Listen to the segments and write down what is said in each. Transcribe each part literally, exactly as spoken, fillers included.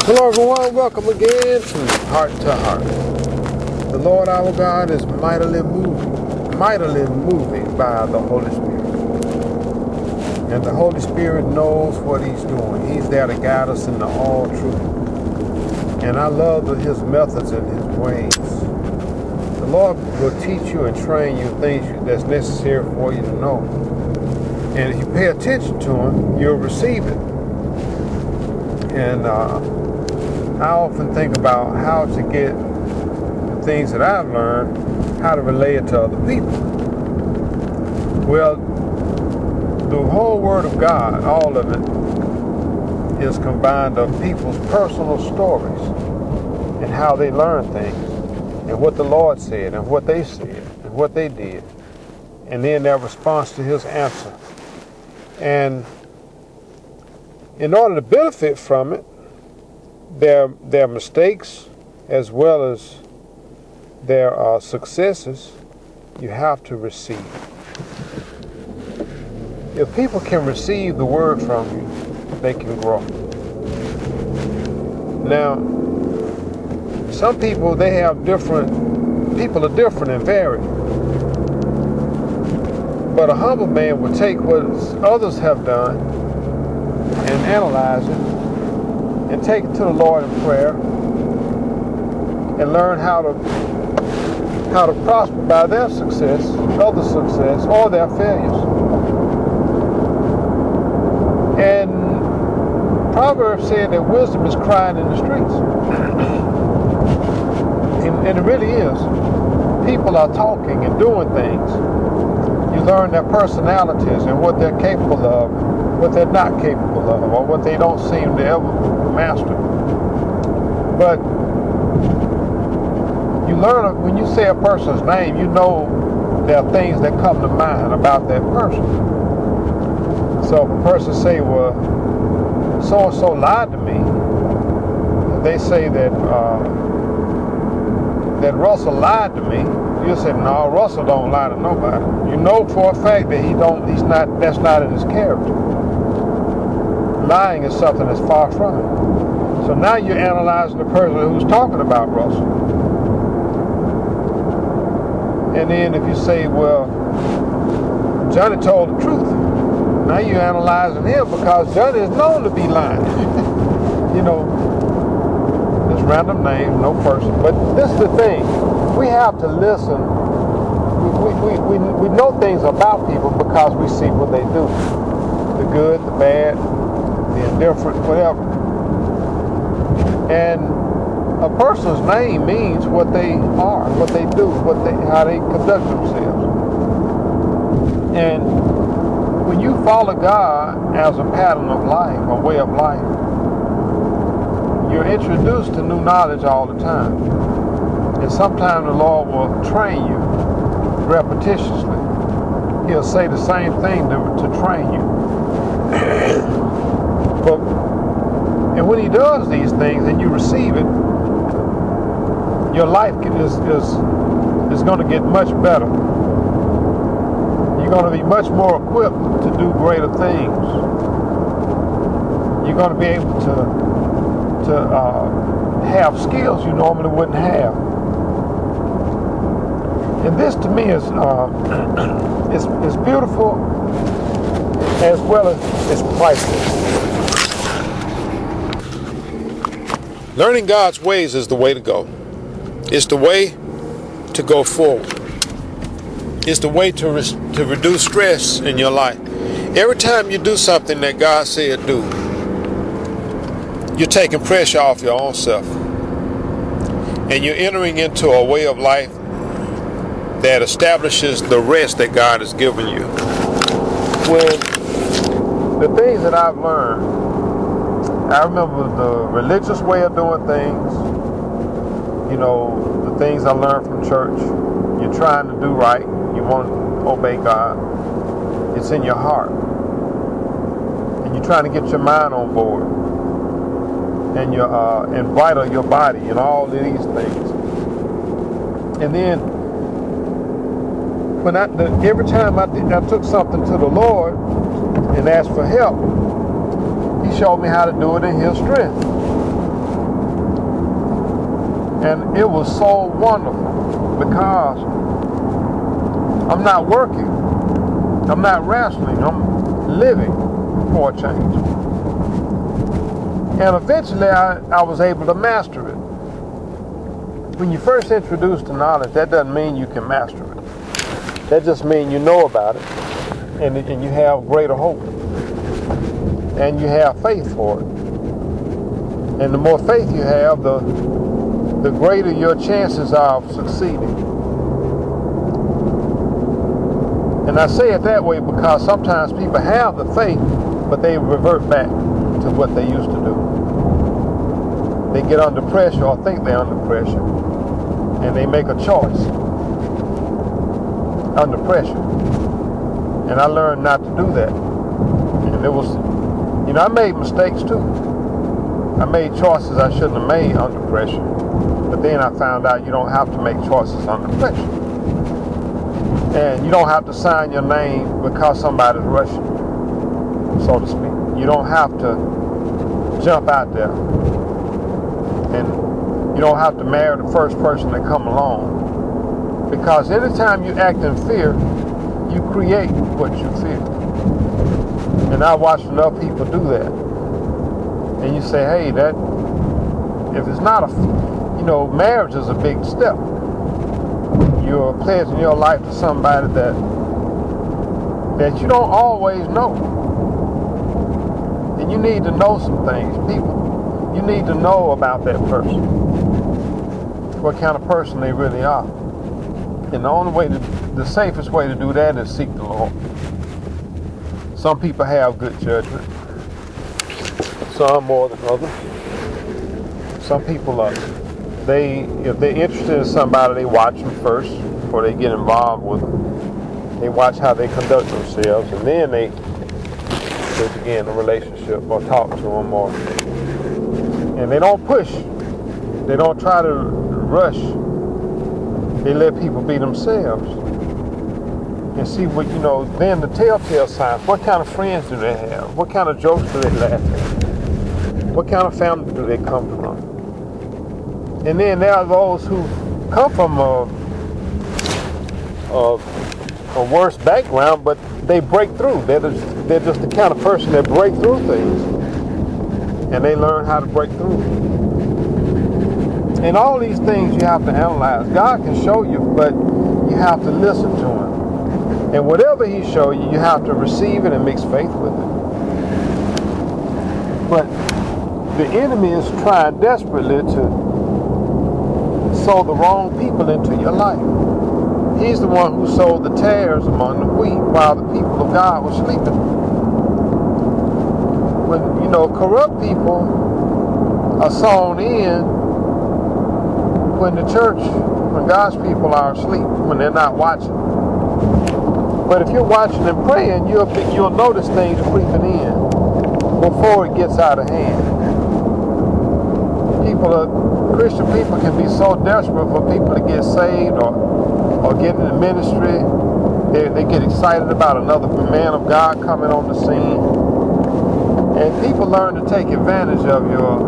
Hello everyone, welcome again to Heart to Heart. The Lord our God is mightily moving, mightily moving by the Holy Spirit. And the Holy Spirit knows what He's doing. He's there to guide us into all truth. And I love His methods and His ways. The Lord will teach you and train you things that's necessary for you to know. And if you pay attention to Him, you'll receive it. And uh, I often think about how to get the things that I've learned, how to relay it to other people. Well, the whole Word of God, all of it, is combined of people's personal stories and how they learn things and what the Lord said and what they said and what they did, and then their response to His answer. And in order to benefit from it, their their mistakes as well as their uh, successes, you have to receive. If people can receive the word from you, they can grow. Now, some people, they have different, people are different and varied. But a humble man will take what others have done and analyze it and take it to the Lord in prayer and learn how to how to prosper by their success, other success, or their failures. And Proverbs said that wisdom is crying in the streets. and, and it really is. People are talking and doing things. You learn their personalities and what they're capable of, what they're not capable of, or what they don't seem to ever master. But you learn, when you say a person's name, you know there are things that come to mind about that person. So if a person say, well, so-and-so lied to me, they say that uh, that Russell lied to me, you say, no, Russell don't lie to nobody. You know for a fact that he don't, he's not, that's not in his character. Lying is something that's far from it. So now you're analyzing the person who's talking about Russell. And then if you say, well, Johnny told the truth, now you're analyzing him because Johnny is known to be lying. You know, this random name, no person. But this is the thing. We have to listen. We, we, we, we know things about people because we see what they do. The good, the bad, the indifferent, whatever. And a person's name means what they are, what they do, what they, how they conduct themselves. And when you follow God as a pattern of life, a way of life, you're introduced to new knowledge all the time. And sometimes the Lord will train you repetitiously. He'll say the same thing to, to train you. But, and when He does these things and you receive it, your life is, is, is going to get much better. You're going to be much more equipped to do greater things. You're going to be able to, to uh, have skills you normally wouldn't have. And this to me is, uh, is, is beautiful as well as it's priceless. Learning God's ways is the way to go. It's the way to go forward. It's the way to, re- to reduce stress in your life. Every time you do something that God said do, you're taking pressure off your own self. And you're entering into a way of life that establishes the rest that God has given you. When the things that I've learned, I remember the religious way of doing things, you know, the things I learned from church. You're trying to do right. You want to obey God. It's in your heart. And you're trying to get your mind on board. And you're uh, and vital your body and all of these things. And then, when I, the, every time I, I took something to the Lord and asked for help, He showed me how to do it in His strength. And it was so wonderful because I'm not working. I'm not wrestling. I'm living for a change. And eventually I, I was able to master it. When you first introduce the knowledge, that doesn't mean you can master it. That just means you know about it and, and you have greater hope. And you have faith for it. And the more faith you have, the, the greater your chances are of succeeding. And I say it that way because sometimes people have the faith, but they revert back to what they used to do. They get under pressure or think they're under pressure, and they make a choice under pressure. And I learned not to do that. And it was, you know, I made mistakes too. I made choices I shouldn't have made under pressure. But then I found out you don't have to make choices under pressure. And you don't have to sign your name because somebody's rushing, so to speak. You don't have to jump out there. And you don't have to marry the first person that come along. Because anytime you act in fear, you create what you fear. And I watched enough people do that. And you say, hey, that, if it's not a, you know, marriage is a big step. You're pledging your life to somebody that that you don't always know. And you need to know some things, people. You need to know about that person. What kind of person they really are. And the only way, to, the safest way to do that is seek the Lord. Some people have good judgment. Some more than others. Some people are. They, if they're interested in somebody, they watch them first before they get involved with them. They watch how they conduct themselves, and then they, they begin a relationship or talk to them, or and they don't push. They don't try to rush. They let people be themselves and see what, you know. Then the telltale signs. What kind of friends do they have? What kind of jokes do they laugh at? What kind of family do they come from? And then there are those who come from a, a, a worse background, but they break through. They're just, they're just the kind of person that break through things. And they learn how to break through. And all these things you have to analyze. God can show you, but you have to listen to Him. And whatever He shows you, you have to receive it and mix faith with it. But the enemy is trying desperately to sow the wrong people into your life. He's the one who sowed the tares among the wheat while the people of God were sleeping. When, you know, corrupt people are sown in when the church, when God's people are asleep, when they're not watching. But if you're watching and praying, you'll, you'll notice things creeping in before it gets out of hand. People are Christian people can be so desperate for people to get saved or or get into ministry. They, they get excited about another man of God coming on the scene. And people learn to take advantage of your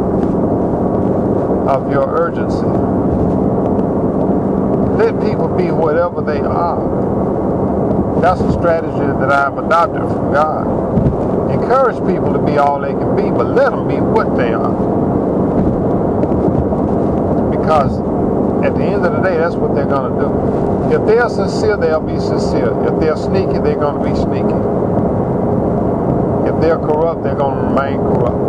of your urgency. Let people be whatever they are. That's a strategy that I've adopted from God. Encourage people to be all they can be, but let them be what they are. Because at the end of the day, that's what they're going to do. If they're sincere, they'll be sincere. If they're sneaky, they're going to be sneaky. If they're corrupt, they're going to remain corrupt.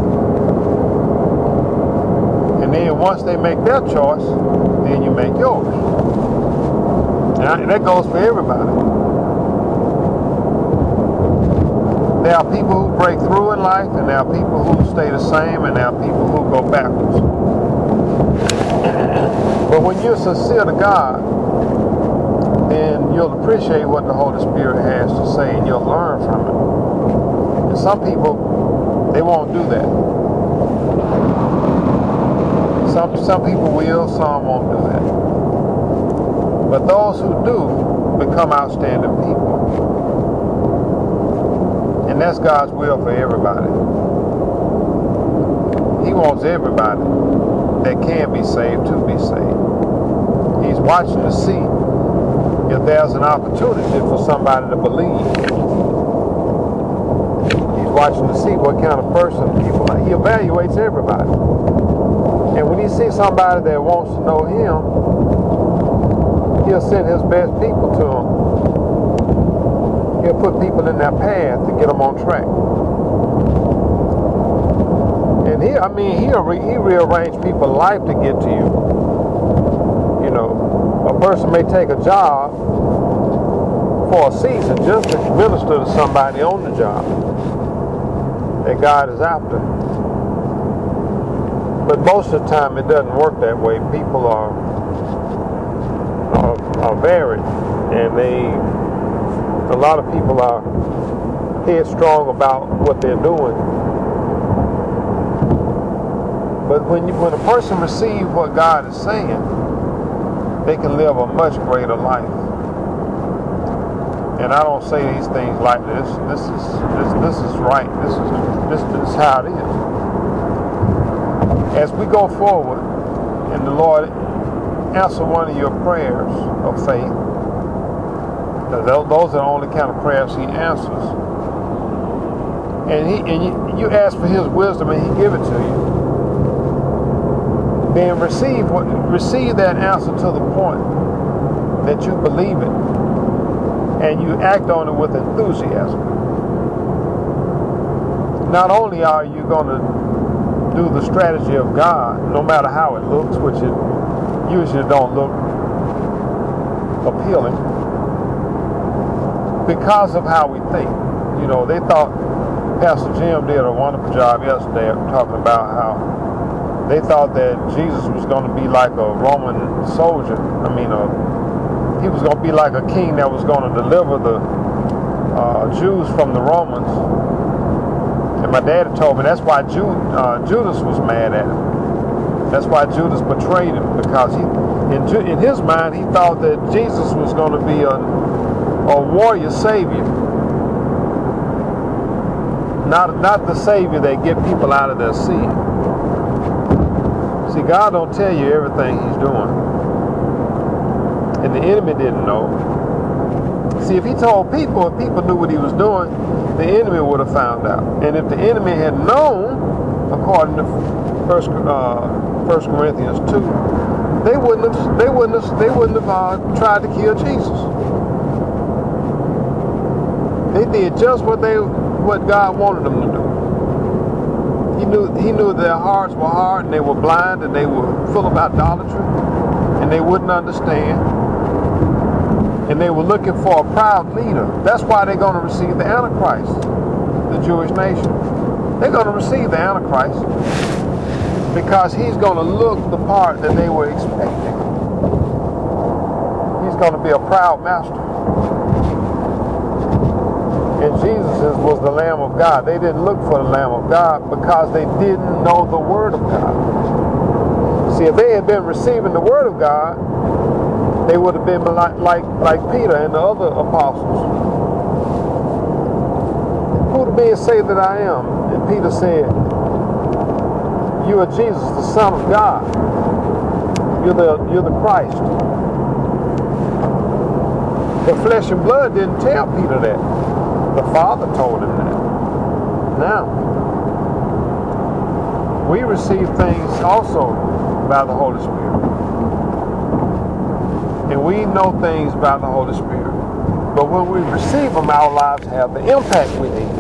And then once they make their choice, then you make yours. And that goes for everybody. There are people who break through in life, and there are people who stay the same, and there are people who go backwards. But when you're sincere to God, then you'll appreciate what the Holy Spirit has to say, and you'll learn from it. And some people, they won't do that. Some, some people will, some won't do that. But those who do become outstanding people. And that's God's will for everybody. He wants everybody that can be saved to be saved. He's watching to see if there's an opportunity for somebody to believe. He's watching to see what kind of person people are. He evaluates everybody. And when he sees somebody that wants to know him, he'll send his best people to them. He'll put people in their path to get them on track. And he, I mean, he'll re, he rearrange people's life to get to you. You know, a person may take a job for a season just to minister to somebody on the job that God is after. But most of the time, it doesn't work that way. People are are, are varied, and they. A lot of people are headstrong about what they're doing. But when you, when a person receives what God is saying, they can live a much greater life. And I don't say these things like this. This is this this is right. This is this, this is how it is. As we go forward, and the Lord answer one of your prayers of faith. Those are the only kind of prayers he answers. And he and you, you ask for his wisdom and he give it to you. Then receive what receive that answer to the point that you believe it and you act on it with enthusiasm. Not only are you going to do the strategy of God, no matter how it looks, which it usually don't look appealing, because of how we think. You know, they thought Pastor Jim did a wonderful job yesterday talking about how they thought that Jesus was going to be like a Roman soldier. I mean, uh, he was going to be like a king that was going to deliver the uh, Jews from the Romans. And my daddy told me that's why Jude, uh, Judas was mad at him. That's why Judas betrayed him, because he, in, in his mind, he thought that Jesus was going to be a a warrior savior, not not the savior that get people out of their sin. See, God don't tell you everything he's doing, and the enemy didn't know. See, if he told people, if people knew what he was doing, the enemy would have found out. And if the enemy had known, according to First uh, First Corinthians two, they wouldn't have they wouldn't have they wouldn't have uh, tried to kill Jesus. They did just what they, what God wanted them to do. He knew, he knew their hearts were hard and they were blind and they were full of idolatry and they wouldn't understand. And they were looking for a proud leader. That's why they're going to receive the Antichrist, the Jewish nation. They're going to receive the Antichrist because he's going to look the part that they were expecting. He's going to be a proud master. And Jesus was the Lamb of God. They didn't look for the Lamb of God because they didn't know the Word of God. See, if they had been receiving the Word of God, they would have been like, like, like Peter and the other apostles. Who do men say that I am? And Peter said, you are Jesus, the Son of God. You're the, you're the Christ. But flesh and blood didn't tell Peter that. The Father told him that. Now, we receive things also by the Holy Spirit. And we know things by the Holy Spirit. But when we receive them, our lives have the impact we need.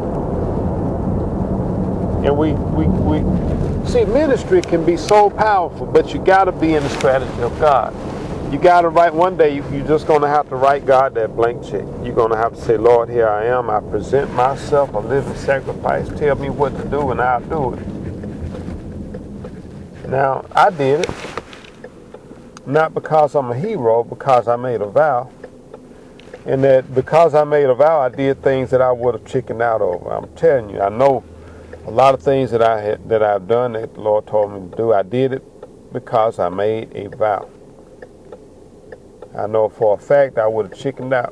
And we, we, we see, ministry can be so powerful, but you got to be in the strategy of God. You got to write, one day you're just going to have to write God that blank check. You're going to have to say, Lord, here I am. I present myself a living sacrifice. Tell me what to do and I'll do it. Now, I did it. Not because I'm a hero, because I made a vow. And that because I made a vow, I did things that I would have chickened out over. I'm telling you, I know a lot of things that, I had, that I've done that the Lord told me to do. I did it because I made a vow. I know for a fact I would have chickened out.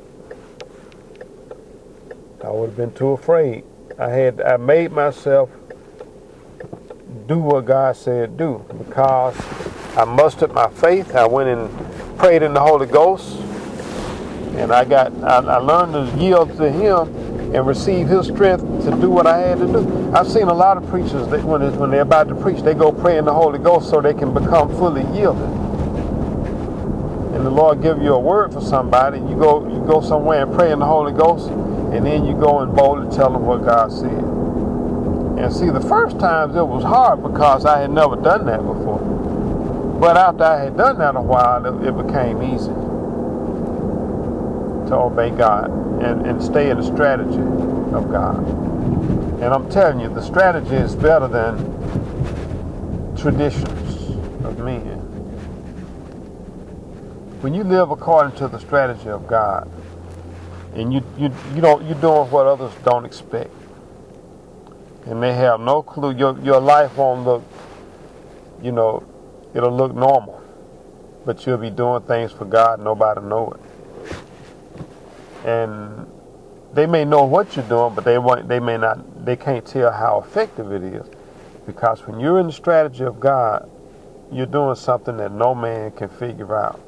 I would have been too afraid. I had I made myself do what God said do, because I mustered my faith. I went and prayed in the Holy Ghost, and I got I, I learned to yield to Him and receive His strength to do what I had to do. I've seen a lot of preachers that when, when they're about to preach, they go pray in the Holy Ghost so they can become fully yielded. And the Lord give you a word for somebody, you go you go somewhere and pray in the Holy Ghost, and then you go and boldly tell them what God said. And see, the first times it was hard because I had never done that before. But after I had done that a while, it, it became easy to obey God and, and stay in the strategy of God. And I'm telling you, the strategy is better than traditions of men. When you live according to the strategy of God, and you you you don't you're doing what others don't expect, and they have no clue, your your life won't look, you know, it'll look normal, but you'll be doing things for God, nobody know it. And they may know what you're doing, but they won't, they may not, they can't tell how effective it is, because when you're in the strategy of God, you're doing something that no man can figure out.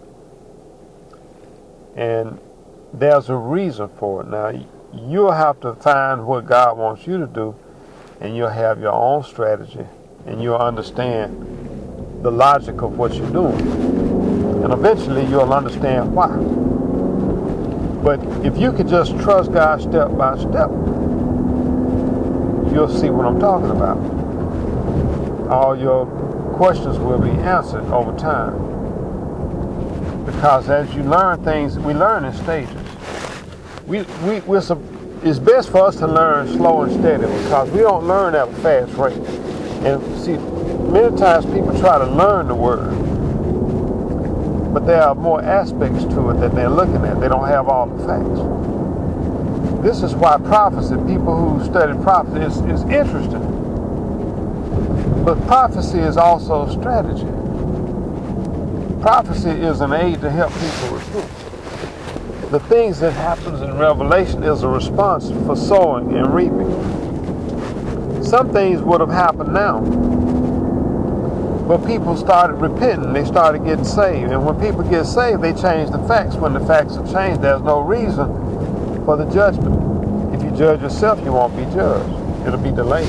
And there's a reason for it. Now, you'll have to find what God wants you to do, and you'll have your own strategy, and you'll understand the logic of what you're doing. And eventually you'll understand why. But if you could just trust God step by step, you'll see what I'm talking about. All your questions will be answered over time. Because as you learn things, we learn in stages. We, we, we're some, it's best for us to learn slow and steady, because we don't learn at a fast rate. And see, many times people try to learn the word, but there are more aspects to it that they're looking at. They don't have all the facts. This is why prophecy, people who study prophecy, is, is interesting. But prophecy is also strategy. Prophecy is an aid to help people repent. The things that happens in Revelation is a response for sowing and reaping. Some things would have happened now, but people started repenting. They started getting saved. And when people get saved, they change the facts. When the facts have changed, there's no reason for the judgment. If you judge yourself, you won't be judged. It'll be delayed.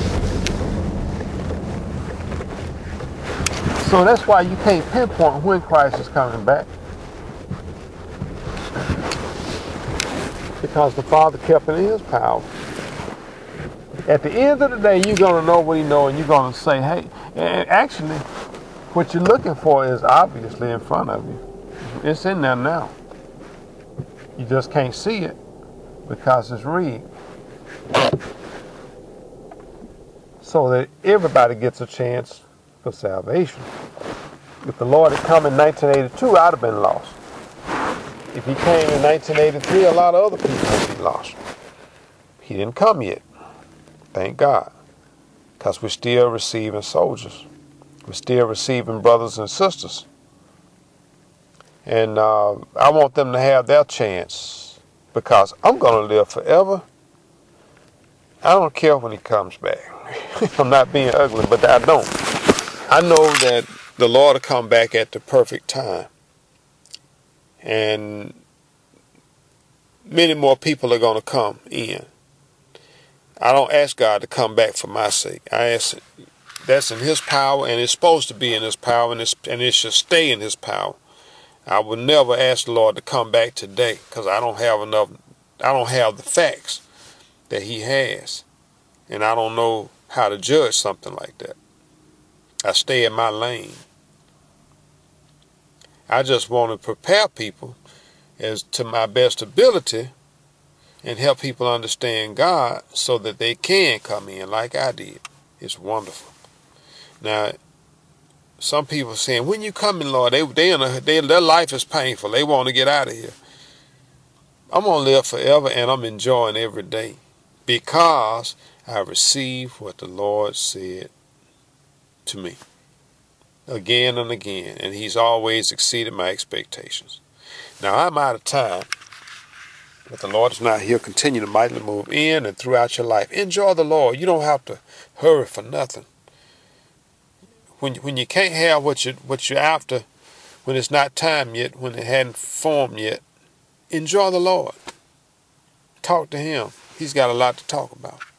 So that's why you can't pinpoint when Christ is coming back. Because the Father kept it in His power. At the end of the day, you're going to know what He knows, and you're going to say, hey, and actually, what you're looking for is obviously in front of you. It's in there now. You just can't see it because it's real. So that everybody gets a chance for salvation. If the Lord had come in nineteen eighty-two, I'd have been lost. If He came in nineteen eighty-three, a lot of other people would be lost. He didn't come yet. Thank God. Because we're still receiving soldiers. We're still receiving brothers and sisters. And uh, I want them to have their chance, because I'm going to live forever. I don't care when He comes back. I'm not being ugly, but I don't. I know that the Lord will come back at the perfect time. And many more people are going to come in. I don't ask God to come back for my sake. I ask, that's in His power, and it's supposed to be in His power, and, it's, and it should stay in His power. I would never ask the Lord to come back today, because I don't have enough, I don't have the facts that He has. And I don't know how to judge something like that. I stay in my lane. I just want to prepare people as to my best ability and help people understand God so that they can come in like I did. It's wonderful. Now, some people are saying, when you come in, Lord, they, they in a, they, their life is painful. They want to get out of here. I'm going to live forever, and I'm enjoying every day because I received what the Lord said to me again and again, and He's always exceeded my expectations. Now, I'm out of time, but the Lord is not here. Continue to mightily move in and throughout your life. Enjoy the Lord. You don't have to hurry for nothing. when when you can't have what you what you're after, when it's not time yet, when it hadn't formed yet, enjoy the Lord. Talk to Him. He's got a lot to talk about.